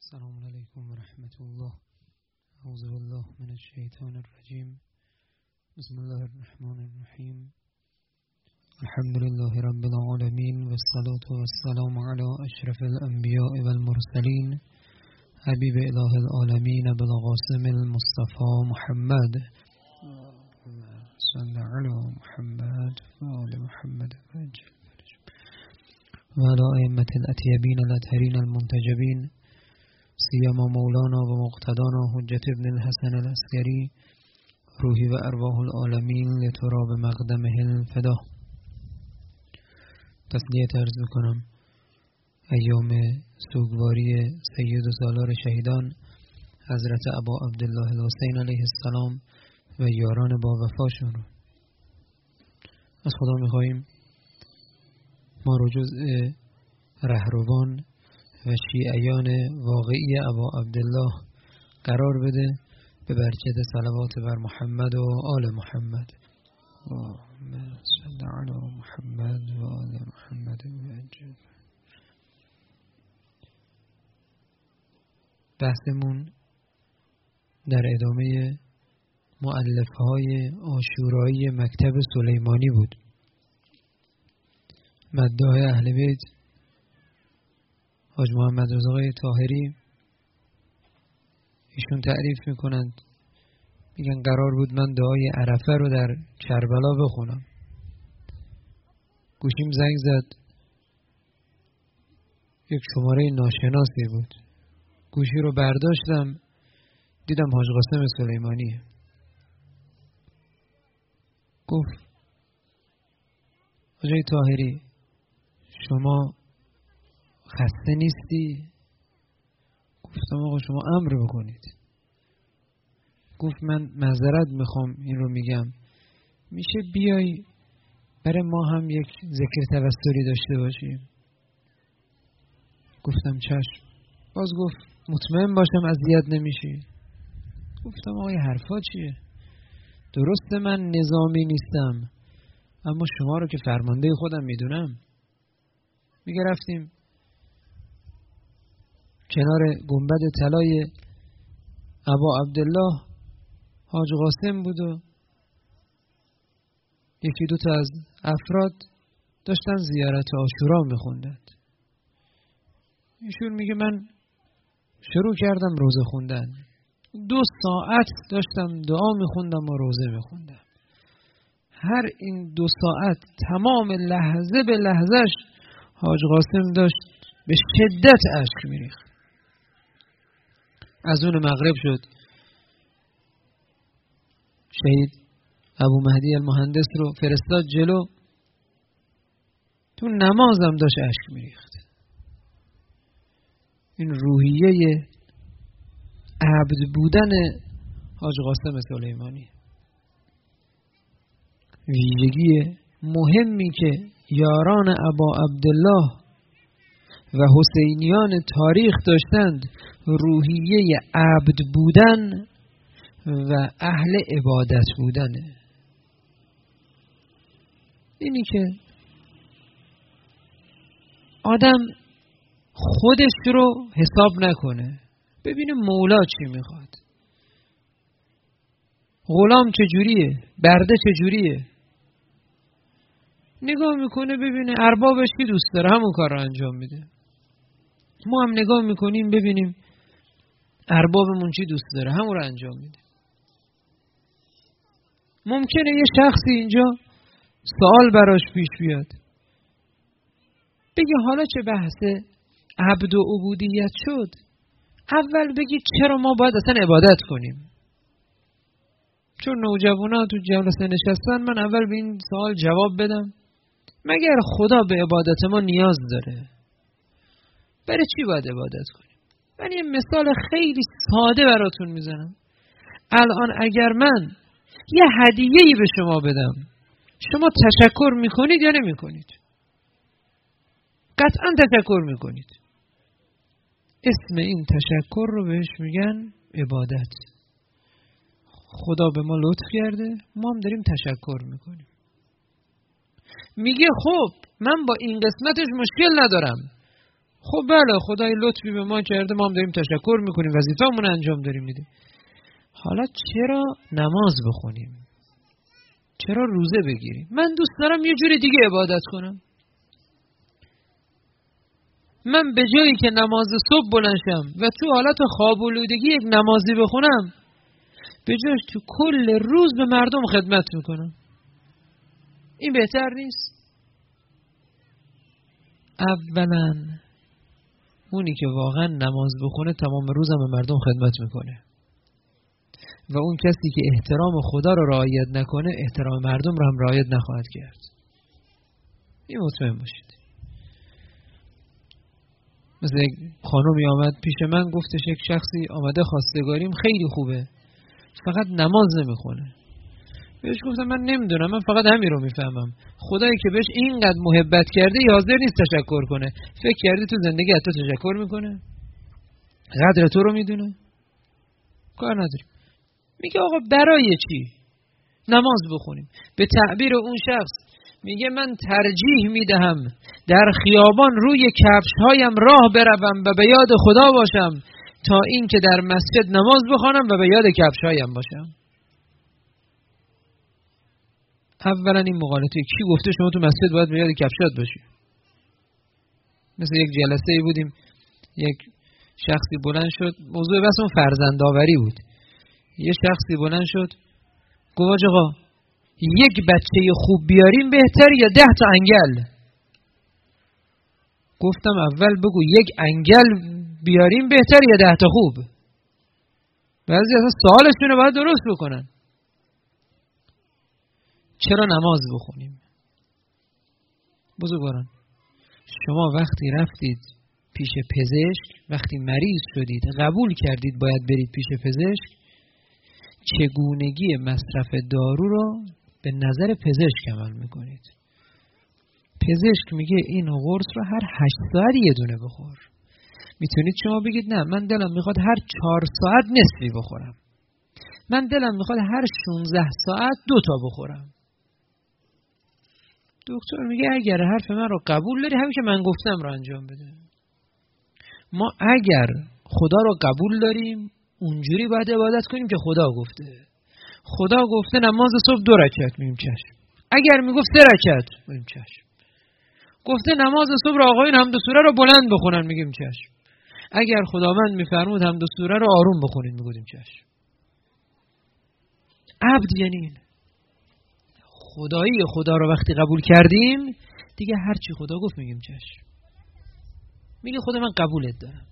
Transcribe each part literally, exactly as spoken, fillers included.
السلام علیکم و رحمت الله. اعوذ بالله من الشیطان الرجیم. بسم الله الرحمن الرحیم. الحمد لله رب العالمین و الصلاة والسلام علی اشرف الانبیاء والمرسلین حبیب اله العالمین ابوالقاسم المصطفى محمد صلی علی محمد و آل محمد و علی ائمة الاطیبین الاطهرین المنتجبین سیما مولانا و مقتدانا حجت ابن الحسن العسکری روحی و ارواح العالمین لتراب مقدمه الفدا. تسلیت عرض میکنم ایام سوگواری سید و سالار شهیدان حضرت ابا عبدالله الحسین علیه السلام و یاران با وفاشون رو. از خدا میخواییم ما رو جزء رهروان و شیعیان واقعی ابا عبدالله قرار بده به برکت صلوات بر محمد و آل محمد و صلی علی محمد و آل محمد. بحثمون در ادامه مؤلفه‌های عاشورایی مکتب سلیمانی بود. مداح اهل بیت حاج محمد رضا طاهری ایشون تعریف میکنند، میگن قرار بود من دعای عرفه رو در کربلا بخونم، گوشیم زنگ زد، یک شماره ناشناسی بود، گوشی رو برداشتم دیدم حاج قاسم سلیمانیه. گفت حاج طاهری شما خسته نیستی؟ گفتم آقا شما امر بکنید. گفت من معذرت میخوام این رو میگم، میشه بیای برای ما هم یک ذکر توسلی داشته باشیم؟ گفتم چشم. باز گفت مطمئن باشم اذیت نمیشی؟ گفتم آقا حرفا چیه؟ درسته من نظامی نیستم اما شما رو که فرمانده خودم میدونم. میگه رفتیم کنار گنبد طلای ابا عبدالله، حاج قاسم بود و یکی دو تا از افراد داشتن زیارت عاشورا میخوندند. ایشون میگه من شروع کردم روزه خوندن، دو ساعت داشتم دعا میخوندم و روزه میخوندم. هر این دو ساعت تمام لحظه به لحظهش حاج قاسم داشت به شدت اشک میریخت. از اون مغرب شد، شهید ابو مهدی المهندس رو فرستاد جلو، تو نمازم داشت اشک میریخت. این روحیه عبد بودن حاج قاسم سلیمانی، ویژگی مهمی که یاران ابا عبدالله و حسینیان تاریخ داشتند، روحیه عبد بودن و اهل عبادت بودن. اینی که آدم خودش رو حساب نکنه، ببینه مولا چی میخواد، غلام چجوریه، برده چجوریه، نگاه میکنه ببینه اربابش کی دوست داره همون کار رو انجام میده. ما هم نگاه میکنیم ببینیم اربابمون چی دوست داره همون رو انجام میده. ممکنه یه شخصی اینجا سوال براش پیش بیاد، بگه حالا چه بحث عبد و عبودیت شد، اول بگی چرا ما باید اصلا عبادت کنیم. چون نوجوانا تو جلسه نشستن، من اول به این سوال جواب بدم، مگر خدا به عبادت ما نیاز داره؟ برای چی باید عبادت کنیم؟ من یه مثال خیلی ساده براتون میزنم. الان اگر من یه هدیه‌ای به شما بدم، شما تشکر میکنید یا نمیکنید؟ قطعا تشکر میکنید. اسم این تشکر رو بهش میگن عبادت. خدا به ما لطف کرده، ما هم داریم تشکر میکنیم. میگه خب من با این قسمتش مشکل ندارم، خب بله خدای لطفی به ما کرده، ما هم داریم تشکر میکنیم، وظیفه‌مون انجام داریم میدیم. حالا چرا نماز بخونیم؟ چرا روزه بگیریم؟ من دوست دارم یه جوری دیگه عبادت کنم. من به جایی که نماز صبح بلند شم و تو حالت خواب‌آلودگی یک نمازی بخونم، به جاش تو کل روز به مردم خدمت میکنم. این بهتر نیست؟ اولا اونی که واقعا نماز بخونه تمام روزم به مردم خدمت میکنه و اون کسی که احترام خدا رو رعایت نکنه احترام مردم رو هم رعایت نخواهد کرد. این مطمئن باشید. مثل یک خانومی آمد پیش من، گفتش یک شخصی آمده خواستگاریم خیلی خوبه فقط نماز نمیخونه. بهش گفتم من نمیدونم، من فقط همین رو میفهمم، خدایی که بهش اینقدر محبت کرده حاضر نیست تشکر کنه. فکر کردی تو زندگی حتی تشکر میکنه؟ قدر تو رو میدونه؟ کار نداری. میگه آقا برای چی نماز بخونیم؟ به تعبیر اون شخص میگه من ترجیح میدهم در خیابان روی کفشهایم راه بروم و به یاد خدا باشم تا این که در مسجد نماز بخوانم و به یاد کفشهایم باشم. اولا این مغالطه. کی گفته شما تو مسجد باید به یاد کفشات باشی؟ مثل یک جلسه ای بودیم، یک شخصی بلند شد، موضوع بحثمون فرزندآوری بود. یه شخصی بلند شد گفت آقا یک بچه خوب بیاریم بهتر یا ده تا انگل؟ گفتم اول بگو یک انگل بیاریم بهتر یا ده تا خوب؟ بعضی اصلا سوالشون رو باید درست بکنن. چرا نماز بخونیم؟ بزرگواران، شما وقتی رفتید پیش پزشک، وقتی مریض شدید قبول کردید باید برید پیش پزشک، چگونگی مصرف دارو رو به نظر پزشک عمل میکنید. پزشک میگه این قرص رو هر هشت ساعت یه دونه بخور. میتونید شما بگید نه من دلم میخواد هر چهار ساعت نصفی بخورم، من دلم میخواد هر شانزده ساعت دو تا بخورم. دکتر میگه اگر حرف من رو قبول داری همین که من گفتم رو انجام بده. ما اگر خدا رو قبول داریم اونجوری باید عبادت کنیم که خدا گفته. خدا گفته نماز صبح دو رکعت، میگیم چشم. اگر میگفت سه رکعت، میگیم چشم. گفته نماز صبح رو آقایون حمد و سوره رو بلند بخونن، میگیم چشم. اگر خداوند میفرمود حمد و سوره رو آروم بخونید، میگیم چشم. عبد یعنی این. خدایی خدا رو وقتی قبول کردیم دیگه هر چی خدا گفت میگیم چشم. میگه خدا من قبولت دارم.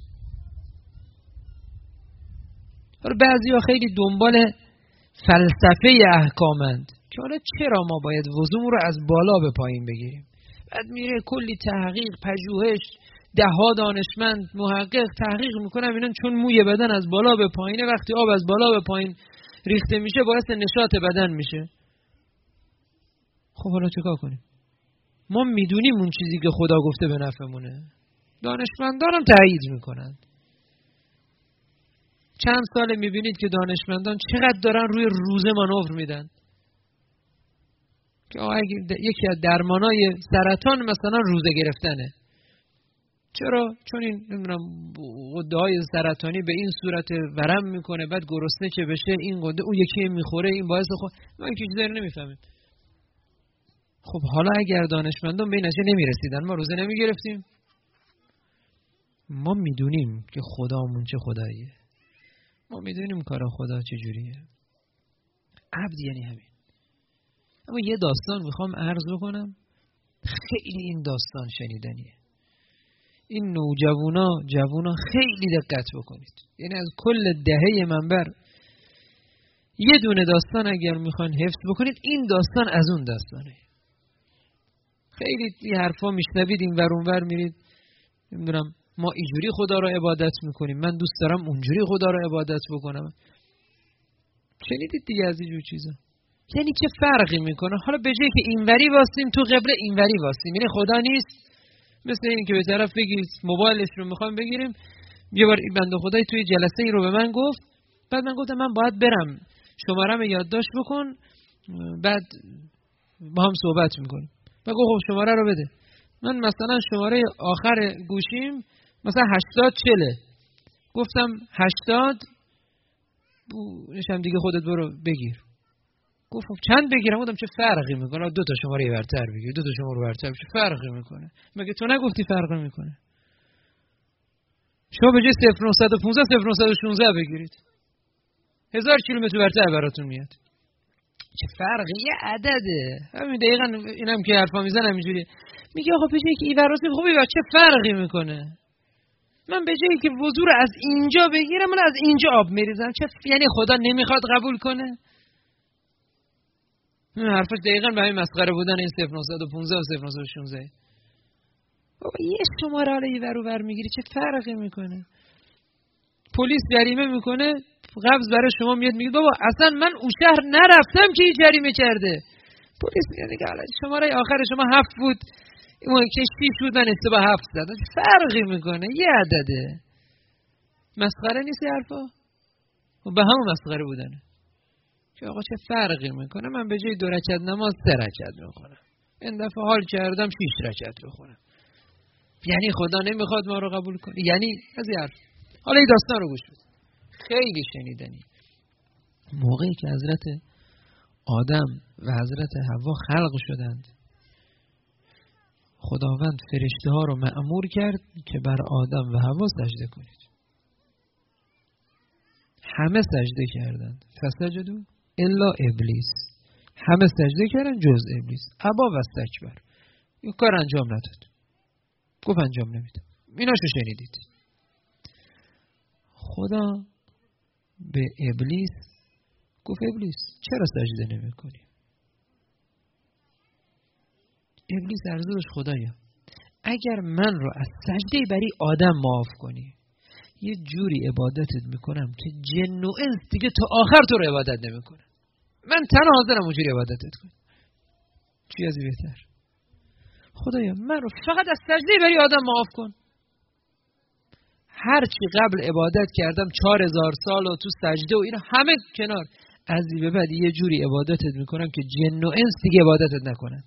بعضیا خیلی دنبال فلسفه احکامند که حالا چرا ما باید وضومون رو از بالا به پایین بگیریم. بعد میره کلی تحقیق، پژوهش، ده ها دانشمند محقق تحقیق میکنن اینا چون موی بدن از بالا به پایینه، وقتی آب از بالا به پایین ریخته میشه باعث نشاط بدن میشه. خب حالا چیکار کنیم؟ ما میدونیم اون چیزی که خدا گفته به نفعمونه. دانشمندان هم تایید میکنن. چند ساله میبینید که دانشمندان چقدر دارن روی روزه مانور میدن که یکی از درمانای سرطان مثلا روزه گرفتنه. چرا؟ چون این نمیدونم غده‌های سرطانی به این صورت ورم میکنه، بعد گرسنه که بشه این غده اون یکی میخوره، این باعث خود ما این چیزا رو نمیفهمیم. خب حالا اگر دانشمندان به این نتیجه نمیرسیدن ما روزه نمیگرفتیم؟ ما میدونیم که خدامون چه خداییه، ما میدونیم کار خدا چه جوریه. عبد یعنی همین. اما یه داستان میخوام عرض بکنم، خیلی این داستان شنیدنیه. این نوجوانا جوانا خیلی دقت بکنید، یعنی از کل دهه منبر یه دونه داستان اگر میخوان حفظ بکنید این داستان از اون داستانه. خیلی این حرفا میشنوید این ور اون ور میرید نمیدونم ما اینجوری خدا رو عبادت میکنیم، من دوست دارم اونجوری خدا رو عبادت بکنم. شنیدید دیگه از اینجور چیزا. یعنی چه فرقی میکنه؟ حالا به جای که اینوری واسیم تو قبله اینوری واسیم، یعنی خدا نیست. مثل این که به طرف بگید موبایلش رو میخوام بگیریم، یه بار این بنده خدای توی جلسه این رو به من گفت، بعد من گفتم من باید برم شماره‌مو یادداشت بکن بعد با هم صحبت میکنیم. بعد گفت خب شماره رو بده. من مثلا شماره آخر گوشیم مثلا هشتاد چله، گفتم هشتاد نشم دیگه خودت برو بگیر. گفتم چند بگیرم؟ گفتم چه فرقی میکنه، دو تا شماره برتر بگیر، دو تا شماره برتر، چه فرقی میکنه؟ مگه تو نگفتی فرقی میکنه؟ شما به جای صفر نهصد و پانزده صفر نهصد و شانزده بگیرید، هزار کیلومتر برتر براتون میاد. چه فرقی؟ یه عدده. همین دقیقاً اینم که حرفا میزنم اینجوری میگه آقا به جایی که این وراسی خوب این چه فرقی میکنه؟ من به جایی که وضو رو از اینجا بگیرم من از اینجا آب میریزم، چه ف... یعنی خدا نمیخواد قبول کنه؟ این حرفش دقیقاً به همین مسخره بودن این صفر نهصد و پانزده و صفر نهصد و شانزده. بابا یه شماره حالا یه ور و ور میگیری چه فرقی میکنه؟ پلیس جریمه میکنه، قبض برای شما میاد میگه بابا اصلا من اون شهر نرفتم که این جریمه کرده. پلیس میاد میگه حالا شماره آخر شما هفت بود، اون که شیش بود من اشتباه هفت زدم، فرقی میکنه؟ یه عدده. مسخره نیست حرفا؟ به همون مسخره بودنه که آقا چه فرقی میکنه؟ من به جای دو رکعت نماز سه رکعت میخونم، این دفعه حال کردم شیش رکعت بخونم. یعنی خدا نمیخواد ما رو قبول کنه؟ یعنی از این حرف. حالا این داستان رو گوش بده، خیلی شنیدنی. موقعی که حضرت آدم و حضرت حوا خلق شدند، خداوند فرشته ها رو مأمور کرد که بر آدم و حوا سجده کنید. همه سجده کردند، فسجدوا الا ابلیس. همه سجده کردن جز ابلیس، ابا و استکبر، این کار انجام نداد، گفت انجام نمیدم. ایناشو شنیدید. خدا به ابلیس گفت ابلیس چرا سجده نمی کنی؟ ابلیس عرضه داشت خدایا اگر من رو از سجده برای آدم معاف کنی یه جوری عبادتت میکنم که جن و انس دیگه تا آخر تو رو عبادت نمیکنه. من تنها حاضرم اونجوری عبادتت کنم. چی از این بهتر؟ خدایا من رو فقط از سجده برای آدم معاف کن. هر چی قبل عبادت کردم چهار هزار سال و تو سجده و اینا همه کنار، از این به بعد یه جوری عبادتت میکنم که جن و انس دیگه عبادتت نکنند.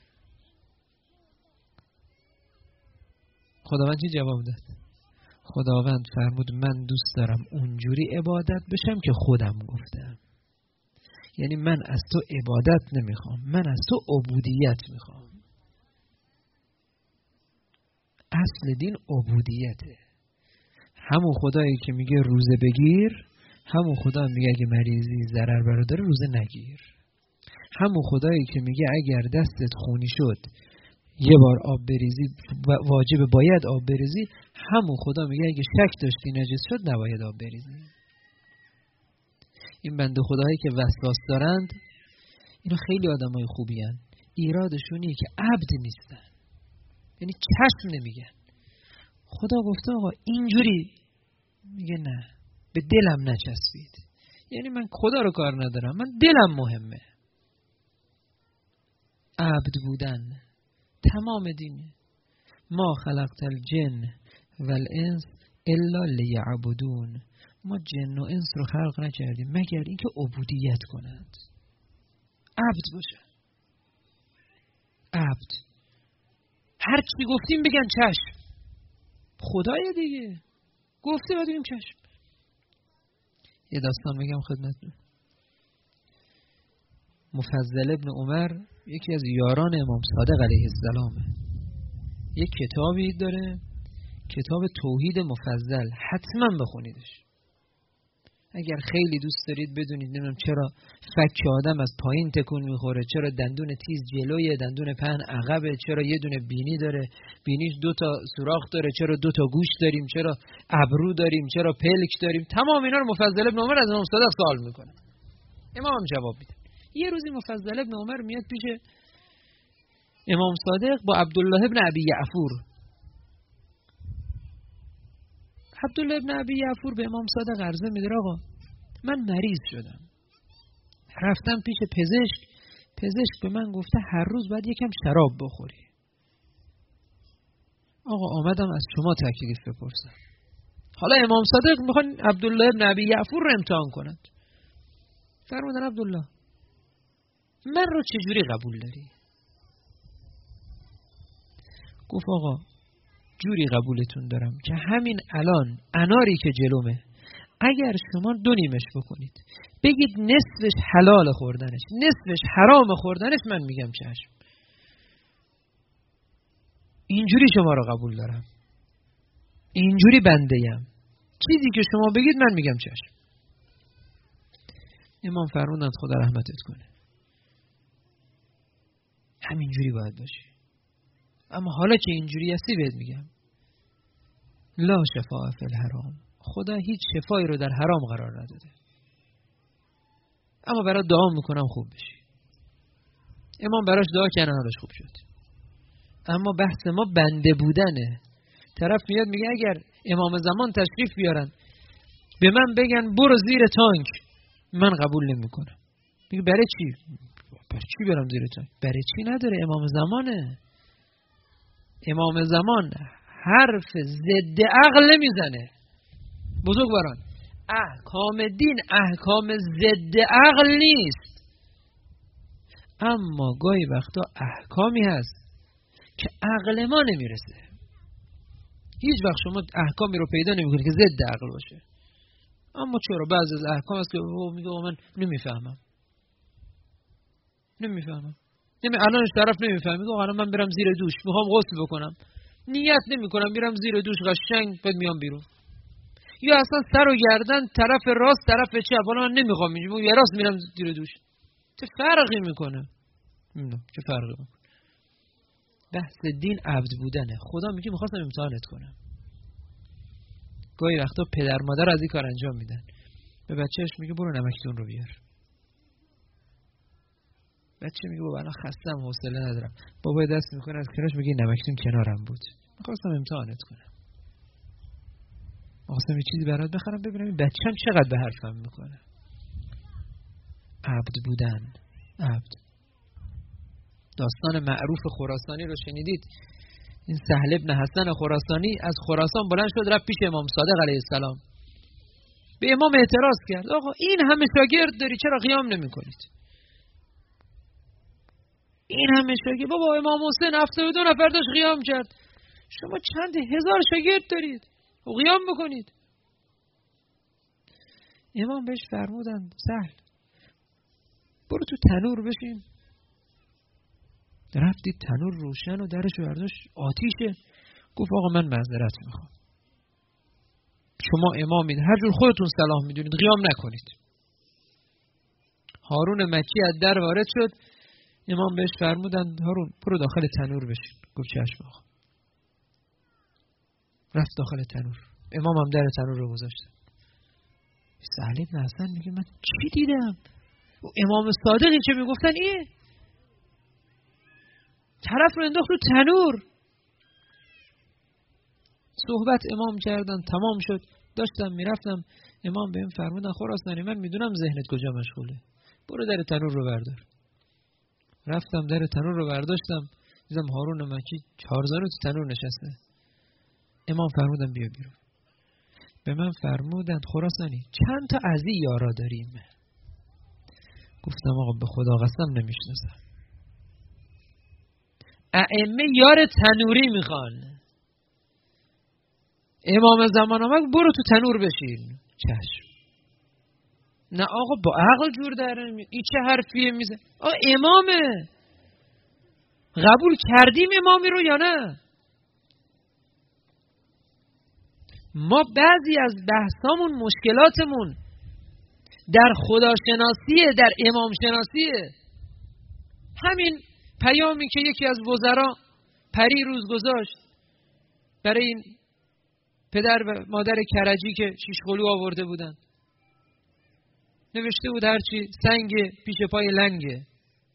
خداوند چی جواب داد؟ خداوند فرمود من دوست دارم اونجوری عبادت بشم که خودم گفتم. یعنی من از تو عبادت نمیخوام، من از تو عبودیت میخوام. اصل دین عبودیته. همون خدایی که میگه روزه بگیر، همون خدا میگه اگه مریضی ضرر برادر روزه نگیر. همون خدایی که میگه اگر دستت خونی شد یه بار آب بریزی واجب باید آب بریزی، همون خدا میگه اگه شک داشتی نجس شد نباید آب بریزی. این بنده خدایی که وسواس دارند اینا خیلی آدمای خوبی هن. ایرادشونیه که عبد نیستن، یعنی چشم نمیگن. خدا گفته آقا اینجوری، میگه نه به دلم نچسبید. یعنی من خدا رو کار ندارم، من دلم مهمه. عبد بودن تمام دینه. ما خلقت الجن والانس الا لیعبدون. ما جن و انس رو خلق نکردیم مگر اینکه عبودیت کنند، عبد باشه. عبد هر چی گفتیم بگن چشم، خدای دیگه گفته باید بگیم چشم. یه داستان میگم خدمتتون. مفضل ابن عمر یکی از یاران امام صادق علیه السلامه. یک کتابی داره، کتاب توحید مفضل، حتما بخونیدش. اگر خیلی دوست دارید بدونید نمیدونم چرا فک آدم از پایین تکون میخوره، چرا دندون تیز جلوی، دندون پهن عقبه، چرا یه دونه بینی داره، بینیش دو تا سوراخ داره، چرا دو تا گوش داریم، چرا ابرو داریم، چرا پلک داریم، تمام اینا رو مفضل ابن عمر از امام صادق سوال میکنه. امام هم جواب میده. یه روزی مفضل ابن عمر میاد پیش امام صادق با عبدالله ابن ابی یعفور. عبدالله ابن ابی یعفور به امام صادق عرضه میده آقا من مریض شدم، رفتم پیش پزشک، پزشک به من گفته هر روز باید یکم شراب بخوری. آقا آمدم از شما تکلیف بپرسم. حالا امام صادق میخوان عبدالله ابن ابی یعفور رو امتحان کنند. فرمودن عبدالله من رو چجوری قبول داری؟ گفت آقا جوری قبولتون دارم که همین الان اناری که جلومه اگر شما دو نیمش بکنید بگید نصفش حلال خوردنش نصفش حرام خوردنش، من میگم چشم. اینجوری شما رو قبول دارم، اینجوری بنده‌ام، چیزی که شما بگید من میگم چشم. امام فرمودند خدا رحمتت کنه، همینجوری باید باشی. اما حالا که اینجوری هستی بهت میگم لا شفاء فی الحرام، خدا هیچ شفایی رو در حرام قرار نداده، اما برات دعا میکنم خوب بشی. امام براش دعا کردن حالش خوب شد. اما بحث ما بنده بودنه. طرف میاد میگه اگر امام زمان تشریف بیارن به من بگن برو زیر تانک، من قبول نمیکنم. میگه برای چی؟ برای چی برم زیر تانک؟ برای چی نداره، امام زمانه. امام زمان حرف ضد عقل نمیزنه. بزرگواران، احکام دین احکام ضد عقل نیست، اما گاهی وقتا احکامی هست که عقل ما نمیرسه. هیچ وقت شما احکامی رو پیدا نمیکنید که ضد عقل باشه. اما چرا بعضی از احکام هست که میگه من نمیفهمم نمیفهمم نمی الانش طرف نمیفهمه، میگه الان من برم زیر دوش میخوام غسل بکنم، نیت نمیکنم، میرم زیر دوش قشنگ بعد میام بیرون. یا اصلا سر و گردن طرف راست طرف چپ، حالا من نمیخوام اینجوری، یا راست میرم زیر دوش. چه فرقی میکنه؟ نمیدونم چه فرقی میکنه. بحث دین عبد بودنه. خدا میگه میخواستم امتحانت کنم. گاهی وقتا پدر مادر از این کار انجام میدن، به بچهش میگه برو نمکتون رو بیار. بچه میگه بابا الان خستم حوصله ندارم. بابا دست میکنه از کنارش میگه نمکتون کنارم بود، میخواستم امتحانت کنم، میخواستم یه چیزی برات بخرم ببینم این بچه‌م چقدر به حرفم میکنه. عبد بودن. عبد. داستان معروف خراسانی رو شنیدید؟ این سهل ابن حسن خراسانی از خراسان بلند شد رفت پیش امام صادق علیه السلام. به امام اعتراض کرد آقا این همه شاگرد داری چرا قیام نمی کنید؟ این همه شاگرد، بابا امام حسین هفتاد و دو نفر داشت قیام کرد، شما چند هزار شاگرد دارید و قیام بکنید. امام بهش فرمودند سهل برو تو تنور بشین. رفتید تنور روشن و درش برداشت آتیشه. گفت آقا من معذرت میخوام، شما امامید هر جور خودتون صلاح میدونید قیام نکنید. هارون مکی از در وارد شد. امام بهش فرمودند هارون برو داخل تنور بشین. گفت چشم آقا. رفت داخل تنور. امام هم در تنور رو گذاشت. سهل ابن حسن میگه من چی دیدم؟ و امام صادقی چه میگفتن ایه؟ طرف رو انداخت تو تنور. صحبت امام کردن تمام شد. داشتم میرفتم امام بهم فرمودن خراسانی من میدونم ذهنت کجا مشغوله، برو در تنور رو بردار. رفتم در تنور رو برداشتم، دیدم هارون مکی چهارزانو تو تنور نشسته. امام فرمودن بیا بیرون. به من فرمودن خراسانی چند تا از این یارا داریم؟ گفتم آقا به خدا قسم نمیشناسم. ائمه یار تنوری میخوان. امام زمان آمد برو تو تنور بشین. چشم. نه آقا با عقل جور در نمیاد. این چه حرفیه میزه؟ آقا امامه، قبول کردیم امامی رو یا نه؟ ما بعضی از بحثامون مشکلاتمون در خداشناسیه، در امام شناسیه. همین پیامی که یکی از وزرا پری روز گذاشت برای این پدر و مادر کرجی که شیش قلو آورده بودن، نوشته بود هرچی سنگ پیش پای لنگه.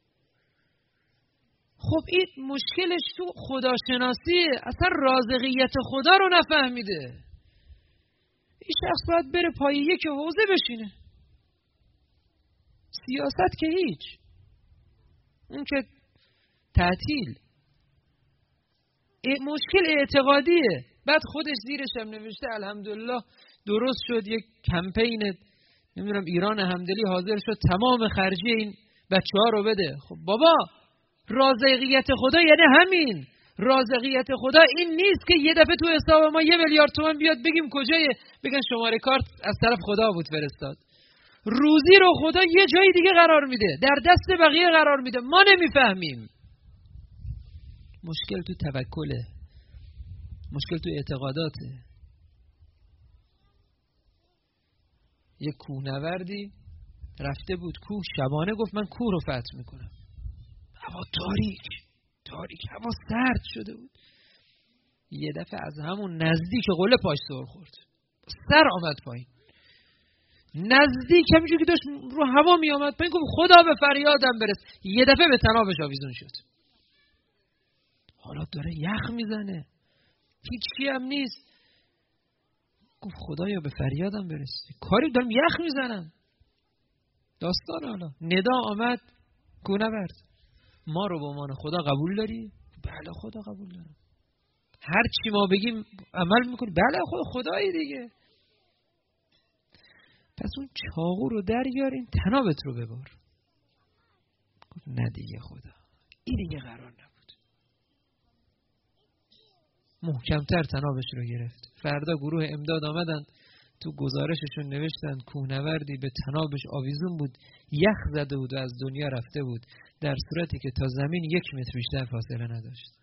خب این مشکلش تو خداشناسیه، اصلا رازقیت خدا رو نفهمیده. این شخص باید بره پای یک حوزه بشینه. سیاست که هیچ، اون که تعطیل. مشکل اعتقادیه. بعد خودش زیرش هم نوشته الحمدلله درست شد یک کمپین نمیدونم ایران همدلی حاضر شد تمام خرجی این بچه ها رو بده. خب بابا رازقیت خدا یعنی همین، رازقیت خدا این نیست که یه دفعه تو حساب ما یه میلیارد تومان بیاد بگیم کجای، بگن شماره کارت از طرف خدا بود فرستاد. روزی رو خدا یه جای دیگه قرار میده، در دست بقیه قرار میده، ما نمیفهمیم. مشکل تو توکله، مشکل تو اعتقاداته. یه کوهنوردی رفته بود کوه، شبانه گفت من کوه رو فتح میکنم. هوا تاریک تاریک، هوا سرد شده بود. یه دفعه از همون نزدیک قله پاش سر خورد، سر آمد پایین. نزدیک همینجور که داشت رو هوا می آمد پایین گفت خدا به فریادم برس. یه دفعه به تنابش آویزون شد. حالا داره یخ میزنه، هیچی هم نیست. گفت خدایا به فریادم برس، کاری دارم یخ میزنم. داستان حالا ندا آمد، کوهنورد ما رو به عنوان خدا قبول داری؟ بله خدا قبول دارم. هر چی ما بگیم عمل میکنی؟ بله خدا خدایی دیگه. پس اون چاقو رو دریار، این تنابت رو ببار. گفت نه دیگه خدا، این دیگه قرار نبود. محکمتر تنابش رو گرفت. فردا گروه امداد آمدن، تو گزارششون نوشتن کوهنوردی به تنابش آویزون بود، یخ زده بود و از دنیا رفته بود، در صورتی که تا زمین یک متر بیشتر فاصله نداشت.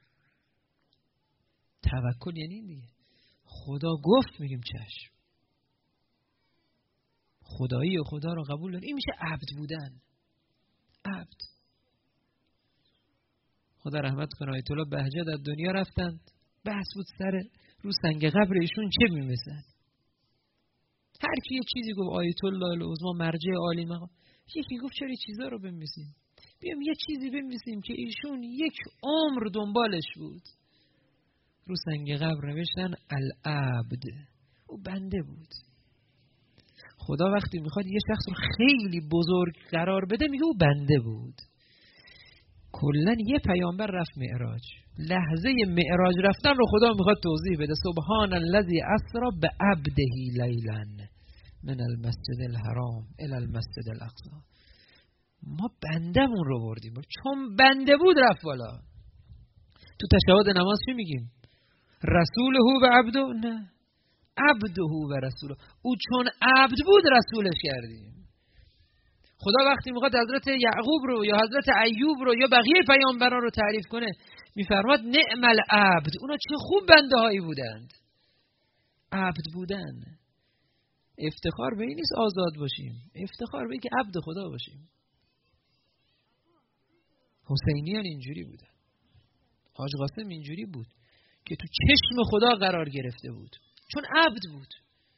توکل یعنی این دیگه. خدا گفت میگیم چشم. خدایی و خدا رو قبول داریم. این میشه عبد بودن. عبد. خدا رحمت کنه آیت الله بهجت از دنیا رفتند، بحث بود سر رو سنگ قبر ایشون چه میمیسن. هر کی یه چیزی گفت، آیت الله العظما مرجع عالی مقام، یکی گفت چرا چیزا رو بنویسیم، بیام یه چیزی بنویسیم که ایشون یک عمر دنبالش بود. رو سنگ قبر نوشتن العبد، او بنده بود. خدا وقتی میخواد یه شخص رو خیلی بزرگ قرار بده میگه او بنده بود. کلا یه پیامبر رفت معراج، لحظه معراج رفتن رو خدا میخواد توضیح بده. سبحان الذی اسری بعبده لیلا من المسجد الحرام الی المسجد الاقصی. ما بندمون رو بردیم، چون بنده بود رفت بالا. تو تشهد نماز چی میگیم؟ رسوله و عبده؟ نه، عبده و رسوله. او چون عبد بود رسولش کردیم. خدا وقتی میخواد حضرت یعقوب رو یا حضرت ایوب رو یا بقیه پیامبران رو تعریف کنه میفرماد نعم العبد، اونا چه خوب بنده هایی بودند. عبد بودن. افتخار به این نیست آزاد باشیم، افتخار به این که عبد خدا باشیم. حسینیان اینجوری بودن، حاج قاسم اینجوری بود که تو چشم خدا قرار گرفته بود چون عبد بود.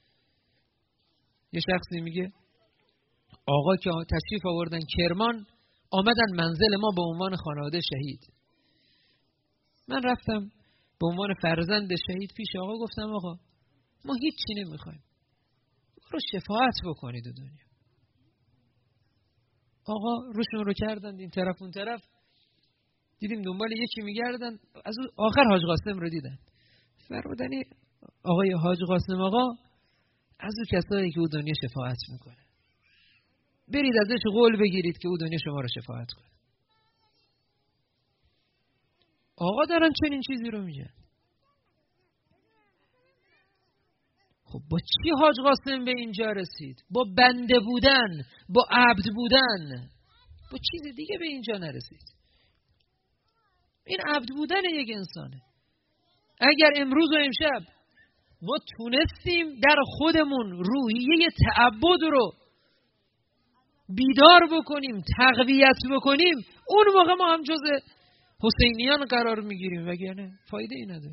یه شخصی میگه آقا که تشریف آوردن کرمان، آمدن منزل ما به عنوان خانواده شهید. من رفتم به عنوان فرزند شهید پیش آقا، گفتم آقا ما هیچی نمیخوایم، رو شفاعت بکنید دو دنیا. آقا روشون رو کردن این طرف اون طرف، دیدیم دنبال یکی میگردن، از آخر حاج قاسم رو دیدن. فرمودنی آقای حاج قاسم آقا از او کسایی که او دنیا شفاعت میکنه، برید ازش قول بگیرید که او دنیا شما رو شفاعت کنه. آقا دارن چنین چیزی رو میگن. خب با چی حاج قاسم به اینجا رسید؟ با بنده بودن، با عبد بودن، با چیز دیگه به اینجا نرسید. این عبد بودن یک انسانه. اگر امروز و امشب ما تونستیم در خودمون روحیه تعبد رو بیدار بکنیم، تقویت بکنیم، اون موقع ما هم جز حسینیان قرار میگیریم، وگرنه فایده ای نداره.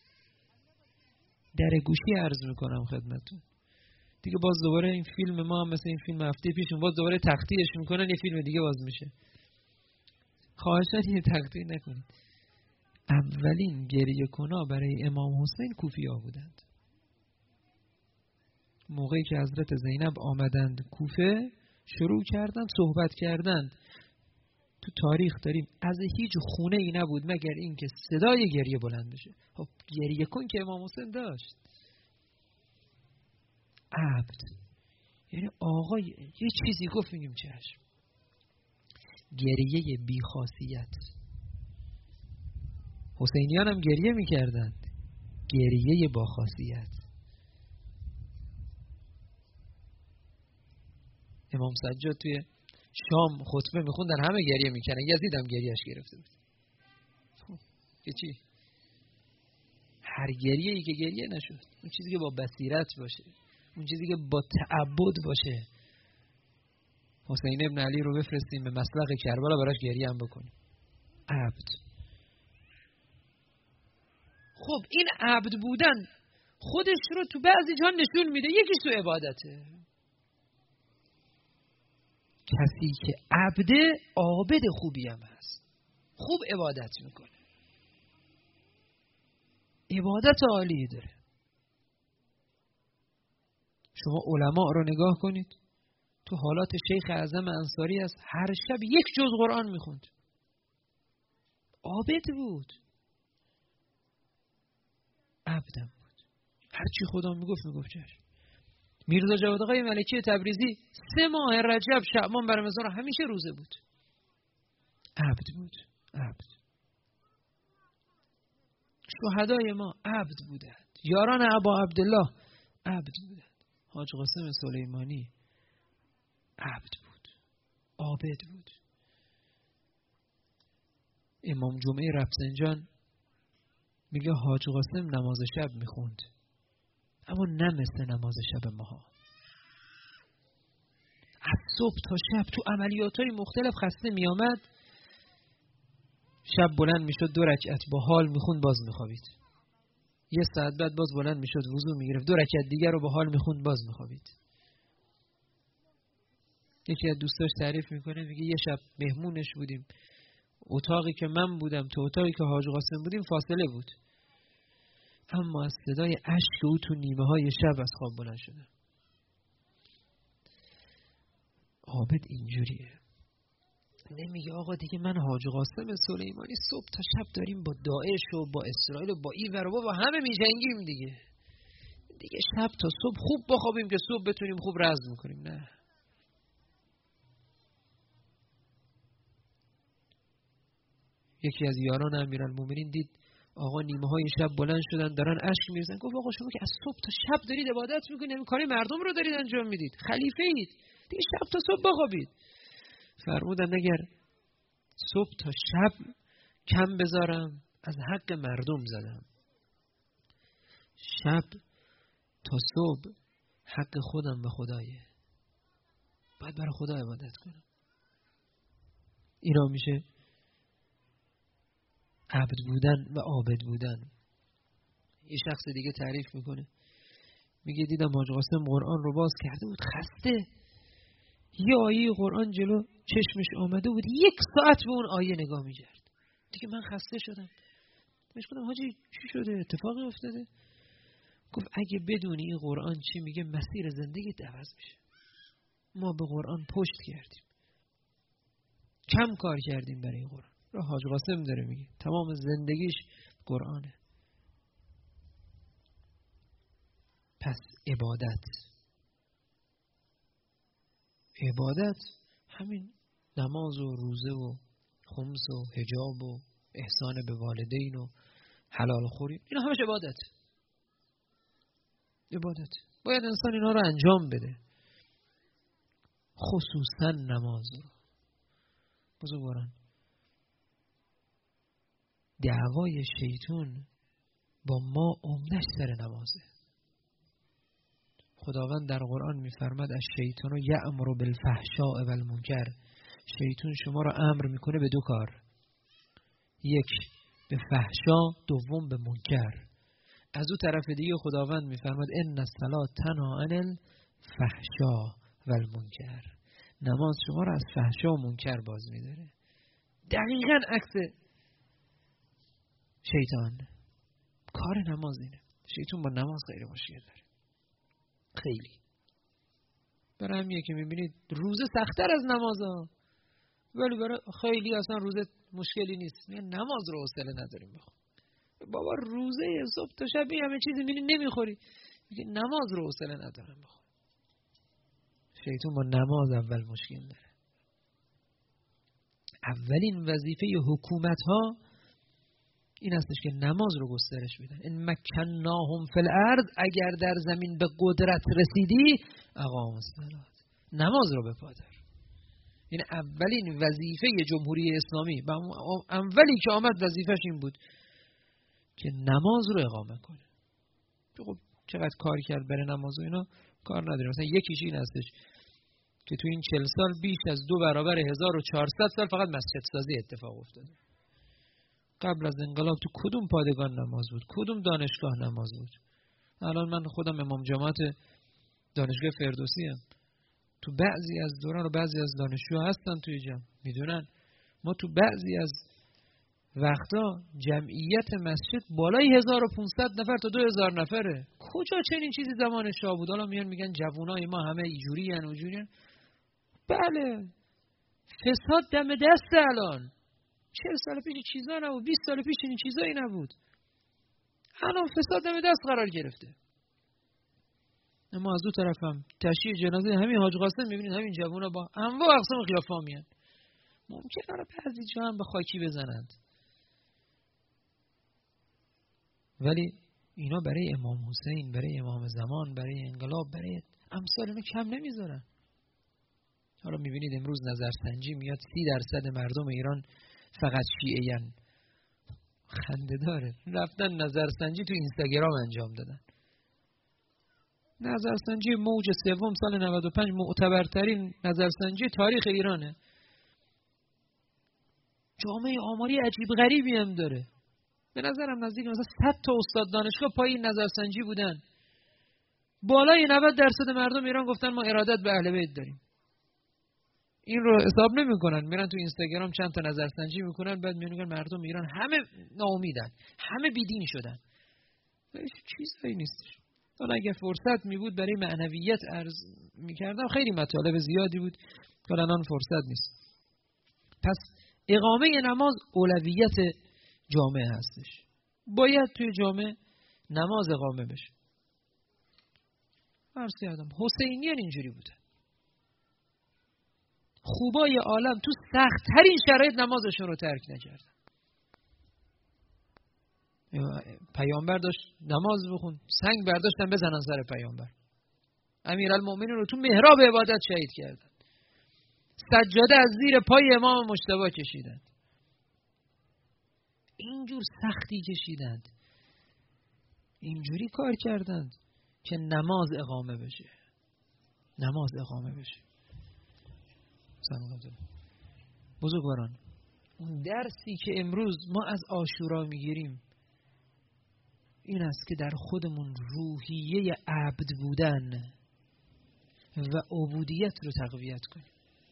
در گوشی عرض میکنم خدمتون دیگه. باز دوباره این فیلم ما هم مثل این فیلم هفته پیشون باز دوباره تقطیعش میکنن، یه فیلم دیگه باز میشه. خواهشاً یه تقطیع نکنید. اولین گریه کنا برای امام حسین کوفی‌ها بودند. موقعی که حضرت زینب آمدند کوفه، شروع کردند صحبت کردند. تو تاریخ داریم از هیچ خونه ای نبود مگر این که صدای گریه بلند بشه. خب گریه کن که امام حسین داشت. عبد یعنی آقا یه چیزی گفت میگیم چشم. گریه بی خاصیت. حسینیان هم گریه میکردند، گریه با خاصیت. امام سجاد توی شام خطبه میخوندن، همه گریه میکردن، یزید هم گریهش گرفته بود. که چی؟ هر گریه ای که گریه نشد، اون چیزی که با بصیرت باشه، اون چیزی که با تعبد باشه. حسین ابن علی رو بفرستیم به مسلخ کربلا براش گریه هم بکنیم. عبد. خب این عبد بودن خودش رو تو بعضی جا نشون میده. یکیش تو عبادته. کسی که عبده، عابد خوبی هم هست، خوب عبادت میکنه، عبادت عالی داره. شما علما رو نگاه کنید، تو حالات شیخ اعظم انصاری است، هر شب یک جز قرآن میخوند. عابد بود، عبدم بود، هر چی خدا میگفت میگفت چشم. میرزا جواد آقای ملکی تبریزی سه ماه رجب شعبان برمضان همیشه روزه بود. عبد بود، عبد. شهدای ما عبد بودند، یاران ابا عبدالله عبد بودند. حاج قاسم سلیمانی عبد بود، عابد بود. امام جمعه رفسنجان میگه حاج قاسم نماز شب میخوند، اما نه مثل نماز شب ماها. از صبح تا شب تو عملیاتای مختلف خسته میامد، شب بلند میشد دو رکعت با حال میخوند، باز میخوابید. یه ساعت بعد باز بلند میشد وضو میگرفت، دو رکعت دیگر رو با حال میخوند، باز میخوابید. یکی از دوستاش تعریف میکنه، میگه یه شب مهمونش بودیم، اتاقی که من بودم تو اتاقی که حاج قاسم بودیم فاصله بود، اما از صدای اشک او تو نیمه های شب از خواب بلند شدم. عابد اینجوریه. نمیگه آقا دیگه من حاج قاسم سلیمانی صبح تا شب داریم با داعش و با اسرائیل و با ایور و با همه میجنگیم دیگه دیگه شب تا صبح خوب بخوابیم که صبح بتونیم خوب رزم کنیم. نه، یکی از یاران امیرالمومنین دید آقا نیمه های شب بلند شدن دارن اشک میریزن، گفت آقا شما که از صبح تا شب دارید عبادت میکنید، کار مردم رو دارید انجام میدید، خلیفه اید دیگه، شب تا صبح بخوابید. فرمودن اگر صبح تا شب کم بذارم از حق مردم زدم، شب تا صبح حق خودم به خدایه، باید برای خدا عبادت کنم. اینا میشه عبد بودن و عابد بودن. یه شخص دیگه تعریف میکنه، میگه دیدم حاج قاسم قرآن رو باز کرده بود خسته، یه آیه قرآن جلو چشمش آمده بود، یک ساعت به اون آیه نگاه میکرد. دیگه من خسته شدم. بهش گفتم حاجی چی شده، اتفاقی افتاده؟ گفت اگه بدونی این قرآن چی میگه مسیر زندگیت عوض میشه. ما به قرآن پشت کردیم، کم کار کردیم برای این قرآن. راه حاج قاسم داره میگه تمام زندگیش قرآنه. پس عبادت عبادت همین نماز و روزه و خمس و حجاب و احسان به والدین و حلال خوری، اینا همش عبادت. عبادت باید انسان اینا رو انجام بده، خصوصا نماز رو. بزرگواران، دعوای شیطان با ما عمدش سر نمازه. خداوند در قرآن میفرماد الشیطان یأمر بالفحشاء و المنکر، شیطان شما را امر میکنه به دو کار، یک به فحشا، دوم به منکر. از اون طرف دیگه خداوند میفرماد ان الصلاة تنها عن الفحشاء و المنکر، نماز شما را از فحشا و منکر باز میداره. دقیقاً عکس شیطان. کار نماز اینه. شیطان با نماز خیلی مشکل داره، خیلی. برای همیه که میبینید روزه سخت‌تر از نماز ها، ولی برای خیلی اصلا روزه مشکلی نیست. میگن نماز رو حوصله نداریم بخون. بابا روزه صبح تا شب همه چیزی میبینی نمیخوری، میگه نماز رو حوصله ندارم بخون. شیطان با نماز اول مشکل داره. اولین وظیفه حکومت ها این هستش که نماز رو گسترش بدن. این مکناهم فی الارض، اگر در زمین به قدرت رسیدی اقاموا الصلاة، نماز رو بپادر. این اولین وظیفه جمهوری اسلامی، اولی که آمد وظیفش این بود که نماز رو اقامه کنه. خب چقدر کار کرد برای نماز و اینا کار نداره. مثلا یکیش این هستش که تو این چهل سال بیش از دو برابر هزار و چهارصد سال فقط مسجد سازی اتفاق افتاده. قبل از انقلاب تو کدوم پادگان نماز بود؟ کدوم دانشگاه نماز بود؟ الان من خودم امام جماعت دانشگاه فردوسی ام. تو بعضی از دوران و بعضی از دانشجوها هستن توی جمع میدونن ما تو بعضی از وقتا جمعیت مسجد بالای هزار و پانصد نفر تا دو هزار نفره. کجا چنین چیزی زمان شاه بود؟ حالا میان میگن جوانای ما همه اینجوری ان اونجوری ان. بله فساد دم دست. الان چهل سال پیش چیزا نبود، بیست سال پیش این چیزایی نبود. الان فساد دم دست قرار گرفته. اما از دو طرفم تشییع جنازه همین حاج قاسم میبینید همین جوونا با انواع اقسام قیافا میان. ممکنه رو بعضی جا هم به خاکی بزنند، ولی اینا برای امام حسین، برای امام زمان، برای انقلاب، برای امثال اینا کم نمیذارن. حالا میبینید امروز نظرسنجی میاد سی درصد مردم ایران فقط شیعه‌این. خنده داره. رفتن نظرسنجی تو اینستاگرام انجام دادن. نظرسنجی موج سوم سال نود و پنج معتبرترین نظرسنجی تاریخ ایرانه. جامعه آماری عجیب غریبی هم داره. به نظرم نزدیک مثلا صد تا استاد دانشگاه پای این نظرسنجی بودن. بالای نود درصد مردم ایران گفتن ما ارادت به اهل بیت داریم. این رو حساب نمیکنن، میرن تو اینستاگرام چند تا نظرسنجی میکنن، بعد میگن مردم ایران همه ناامیدن، همه بیدین شدن. هیچ چیزایی نیست. حالا اگه فرصت می بود برای معنویت عرض میکردم خیلی مطالب زیادی بود که الان فرصت نیست. پس اقامه نماز اولویت جامعه هستش. باید توی جامعه نماز اقامه بشه. عرض کردم حسینیان اینجوری بودن. خوبای عالم تو سخت‌ترین شرایط نمازشون رو ترک نکردن. پیامبر داشت نماز بخون، سنگ برداشتن بزنن سر پیامبر. امیرالمومنین رو تو محراب عبادت شهید کردن. سجاده از زیر پای امام مجتبی کشیدند. اینجور سختی کشیدند، اینجوری کار کردند که نماز اقامه بشه. نماز اقامه بشه. بزرگواران، اون درسی که امروز ما از عاشورا میگیریم این است که در خودمون روحیه عبد بودن و عبودیت رو تقویت کنیم.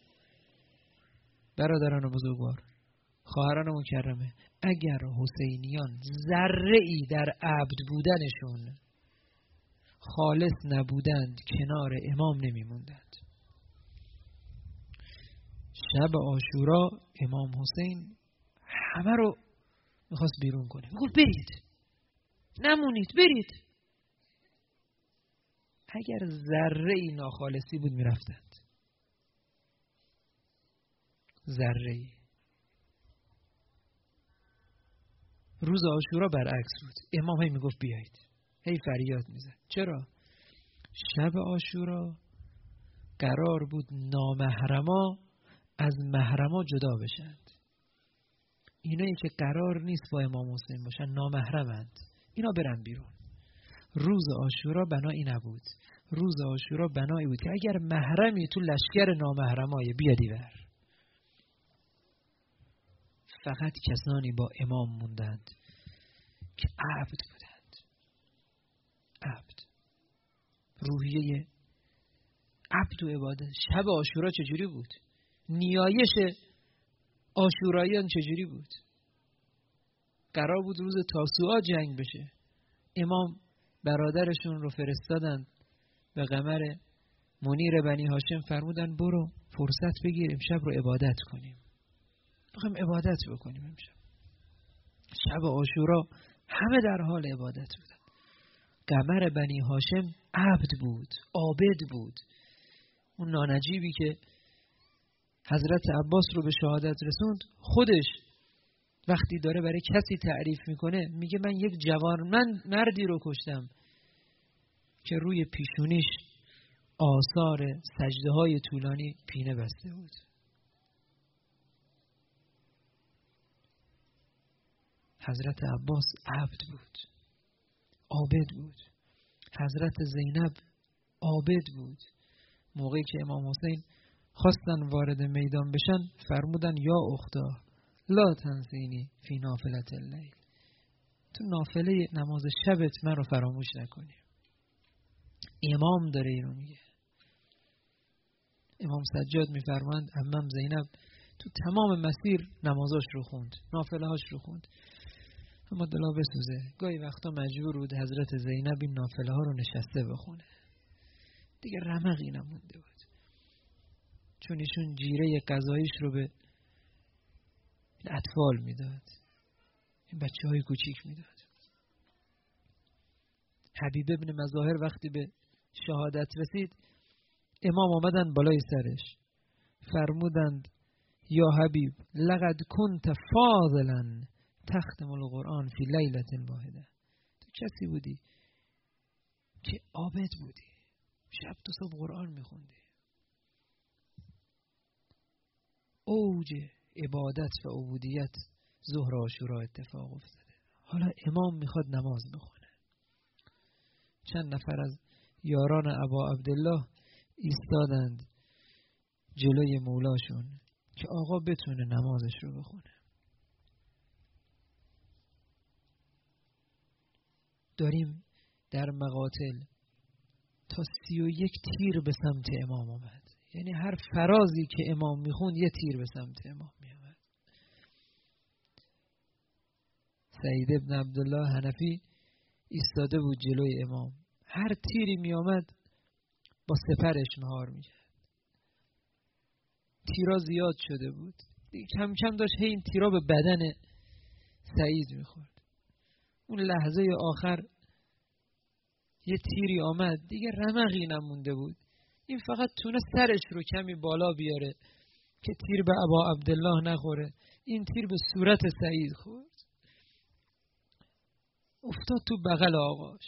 برادران بزرگوار، خواهران مکرمه، اگر حسینیان ذره‌ای در عبد بودنشون خالص نبودند کنار امام نمیموندند. شب عاشورا امام حسین همه رو میخواست بیرون کنه. میگفت برید، نمونید، برید. اگر ذره‌ای ناخالصی بود میرفتند. ذره‌ای. روز عاشورا برعکس بود. امام هی میگفت بیایید، هی فریاد میزد. چرا؟ شب عاشورا قرار بود نامحرما از محرما جدا بشند. اینایی که قرار نیست با امام حسین باشن نامحرمند، اینا برن بیرون. روز عاشورا بنایی نبود. روز عاشورا بنایی بود که اگر محرمی تو لشکر نامحرمای بیادی بر. فقط کسانی با امام موندند که عبد بودند. عبد. روحیه عبد و عبادت. شب عاشورا چجوری بود؟ نیایش عاشوراییان چجوری بود؟ قرار بود روز تاسوعا جنگ بشه. امام برادرشون رو فرستادن به قمر منیر بنی هاشم، فرمودن برو فرصت بگیر امشب رو عبادت کنیم. بخوایم عبادت بکنیم امشب. شب عاشورا همه در حال عبادت بودن. قمر بنی هاشم عبد بود، عابد بود. اون نانجیبی که حضرت عباس رو به شهادت رسوند خودش وقتی داره برای کسی تعریف میکنه میگه من یک جوانمرد مردی رو کشتم که روی پیشونیش آثار سجده های طولانی پینه بسته بود. حضرت عباس عبد بود، عابد بود. حضرت زینب عابد بود. موقعی که امام حسین خواستن وارد میدان بشن فرمودن یا اختا لا تنسینی فی نافلت اللیل، تو نافله نماز شبت من رو فراموش نکنی. امام داره اینو میگه. امام سجاد میفرماند عمم زینب تو تمام مسیر نمازاش رو خوند، نافله هاش رو خوند، اما دلا بسوزه گاهی وقتا مجبور بود حضرت زینب این نافله ها رو نشسته بخونه. دیگه رمقی نمونده بود، چون ایشون جیره غذاییش رو به اطفال میداد، این بچه های کوچیک میداد. حبیب ابن مظاهر وقتی به شهادت رسید امام آمدن بالای سرش فرمودند یا حبیب لقد کنت فاضلا تختم القرآن فی لیلة واحده، تو کسی بودی که عابد بودی، شب تا صبح قرآن میخوندی. اوج عبادت و عبودیت ظهر و عاشورا اتفاق افتاده. حالا امام میخواد نماز بخونه. چند نفر از یاران ابا عبدالله ایستادند جلوی مولاشون که آقا بتونه نمازش رو بخونه. داریم در مقاتل تا سی و یک تیر به سمت امام آمد، یعنی هر فرازی که امام میخوند یه تیر به سمت امام میآمد. سعید ابن عبدالله حنفی ایستاده بود جلوی امام، هر تیری میآمد با سپرش مهار میکرد. تیرا زیاد شده بود، کم کم داشت هی این تیرا به بدن سعید میخورد. اون لحظه آخر یه تیری آمد دیگه رمقی نمونده بود، این فقط تونه سرش رو کمی بالا بیاره که تیر به ابا عبدالله نخوره. این تیر به صورت سعید خورد، افتاد تو بغل آقاش،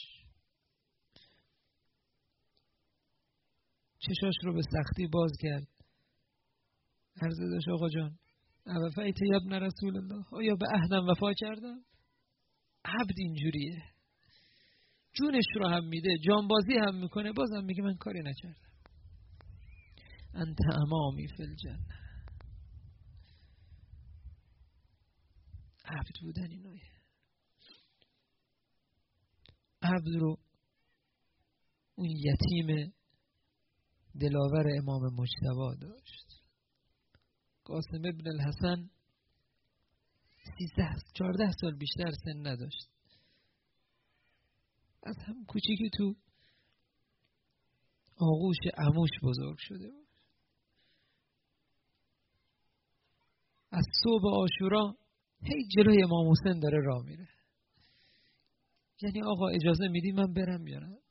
چشاش رو به سختی باز کرد. عرضه داشت آقا جان اوفیت ابن رسول الله، آیا به عهدم وفا کردم؟ عبد اینجوریه، جونش رو هم میده، جانبازی هم میکنه، بازم میگه من کاری نکردم. انت امامی فی الجنه. عبد بودن اینویه. عبد رو اون یتیم دلاور امام مجتبی داشت. قاسم ابن الحسن سیزده چارده سال بیشتر سن نداشت، از هم کوچیکی تو آغوش عموش بزرگ شده بود. از صبح عاشورا هی جلوی امام حسین داره راه میره، یعنی آقا اجازه میدی من برم یا نه؟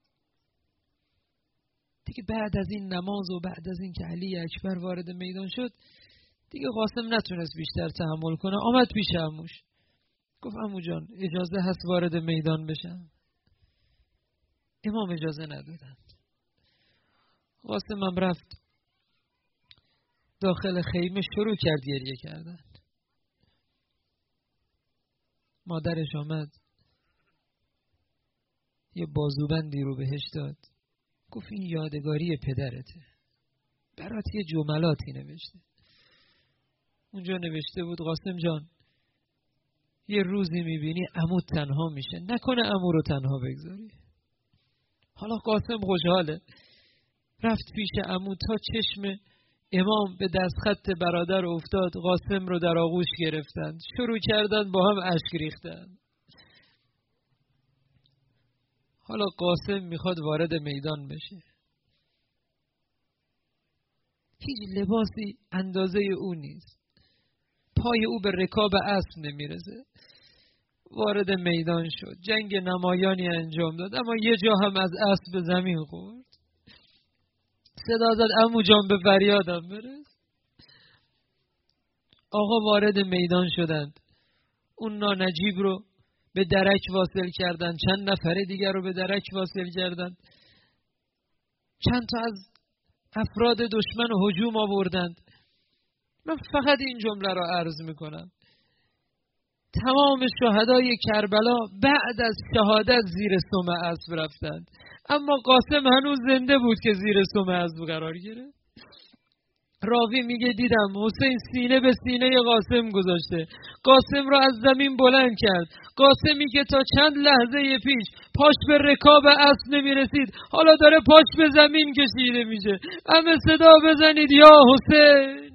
دیگه بعد از این نماز و بعد از این که علی اکبر وارد میدان شد دیگه قاسم نتونست بیشتر تحمل کنه، آمد پیش عموش گفت عمو جان اجازه هست وارد میدان بشم؟ امام اجازه ندادند. قاسم هم رفت داخل خیمه شروع کرد گریه کردن. مادرش آمد یه بازوبندی رو بهش داد، گفت این یادگاری پدرته، برات یه جملاتی نوشته. اونجا نوشته بود قاسم جان یه روزی میبینی عمو تنها میشه، نکنه عمو رو تنها بگذاری. حالا قاسم خوشحاله، رفت پیش عمو تا چشم امام به دستخط برادر افتاد، قاسم رو در آغوش گرفتند، شروع کردن با هم اشک ریختن. حالا قاسم میخواد وارد میدان بشه، هیچ لباسی اندازه او نیست، پای او به رکاب اسب نمیرسه. وارد میدان شد، جنگ نمایانی انجام داد، اما یه جا هم از اسب به زمین خورد. صدا زد عمو جان به فریادم برس. آقا وارد میدان شدند، اون نانجیب رو به درک واصل کردن، چند نفر دیگر رو به درک واصل کردن، چند تا از افراد دشمن هجوم آوردند. من فقط این جمله رو عرض میکنم، تمام شهدای کربلا بعد از شهادت زیر سم اسب رفتند، اما قاسم هنوز زنده بود که زیر سم اسب قرار گرفت. راوی میگه دیدم حسین سینه به سینه قاسم گذاشته، قاسم را از زمین بلند کرد، قاسمی که تا چند لحظه پیش پاش به رکاب اسب نمیرسید حالا داره پاش به زمین کشیده میشه. همه صدا بزنید یا حسین.